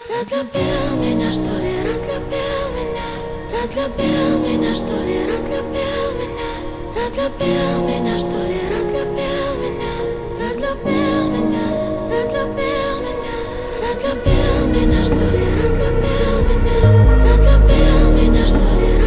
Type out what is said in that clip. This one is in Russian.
Разлюбил меня, что ли, разлюбил меня. Разлюбил меня, что ли, разлюбил меня. Разлюбил меня, что ли, разлюбил меня. Разлюбил меня, разлюбил меня. Разлюбил меня, что ли, разлюбил меня. Разлюбил меня, что ли.